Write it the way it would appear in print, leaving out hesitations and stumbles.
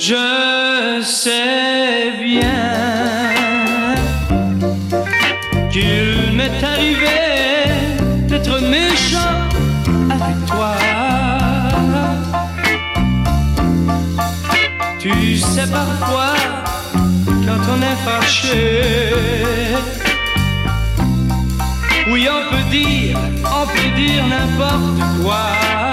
Je sais bien qu'il m'est arrivé d'être méchant avec toi. Tu sais parfois quand on est fâché, oui on peut dire n'importe quoi.